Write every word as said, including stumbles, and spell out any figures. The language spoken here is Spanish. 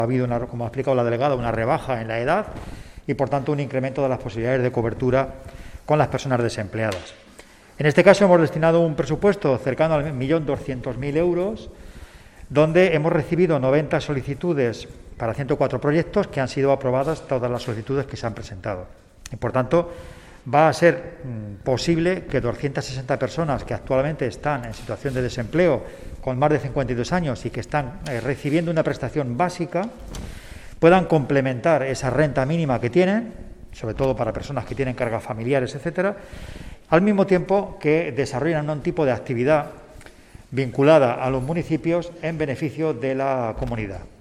Ha habido, una, como ha explicado la delegada, una rebaja en la edad y, por tanto, un incremento de las posibilidades de cobertura con las personas desempleadas. En este caso hemos destinado un presupuesto cercano al un millón doscientos mil euros, donde hemos recibido noventa solicitudes para ciento cuatro proyectos que han sido aprobadas todas las solicitudes que se han presentado. Y, por tanto, va a ser mmm, posible que doscientas sesenta personas que actualmente están en situación de desempleo con más de cincuenta y dos años y que están eh, recibiendo una prestación básica puedan complementar esa renta mínima que tienen, sobre todo para personas que tienen cargas familiares, etcétera, al mismo tiempo que desarrollan un tipo de actividad vinculada a los municipios en beneficio de la comunidad.